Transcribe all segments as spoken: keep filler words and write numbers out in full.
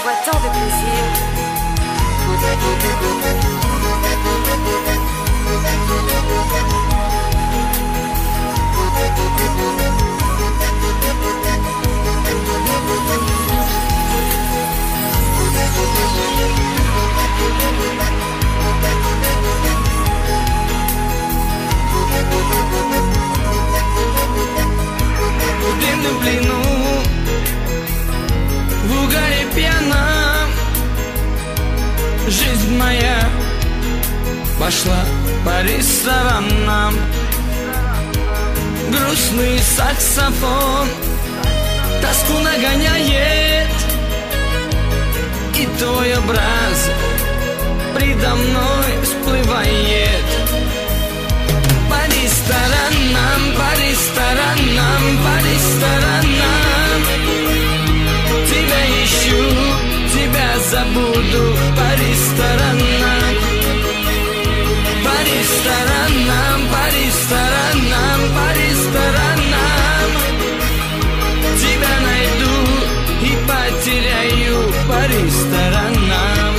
vois tant de plaisir. В дымном плену, в угаре пьяном, жизнь моя пошла по ресторанам. Грустный саксофон тоску нагоняет, и твой образ предо мной всплывает. По ресторанам, по ресторанам, по ресторанам тебя ищу, тебя забуду. По ресторанам, по ресторанам, по ресторанам, по ресторанам тебя найду и потеряю. По ресторанам.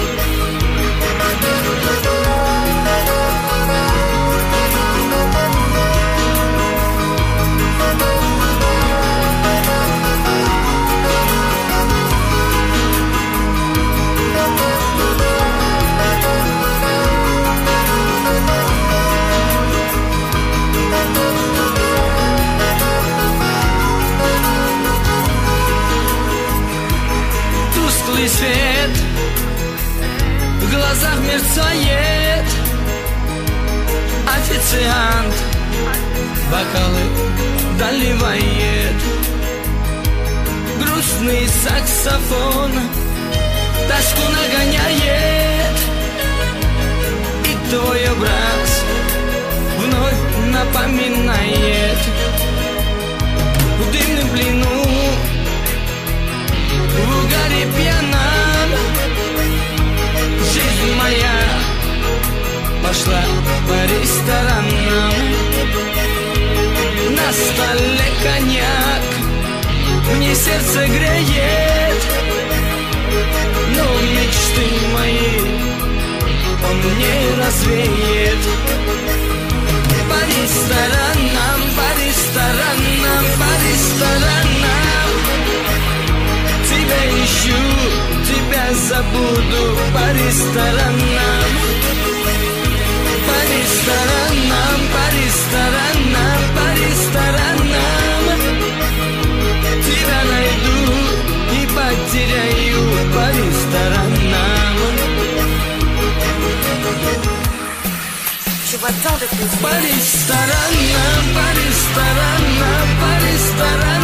Тусклый свет в глазах мерцает, официант бокалы доливает. Грустный саксофон тоску нагоняет, и твой образ вновь напоминает. В дымном плену, в угаре пьяном, жизнь моя пошла по ресторанам. На столе коньяк мне сердце греет, но мечты мои он не развеет. По ресторанам, по ресторанам, по ресторанам тебя ищу, тебя забуду. По ресторанам, по ресторанам, по ресторанам, по ресторанам тебя найду и потеряю. По ресторанам. Je vois tant de plaisir. По ресторанам, по ресторанам, по ресторанам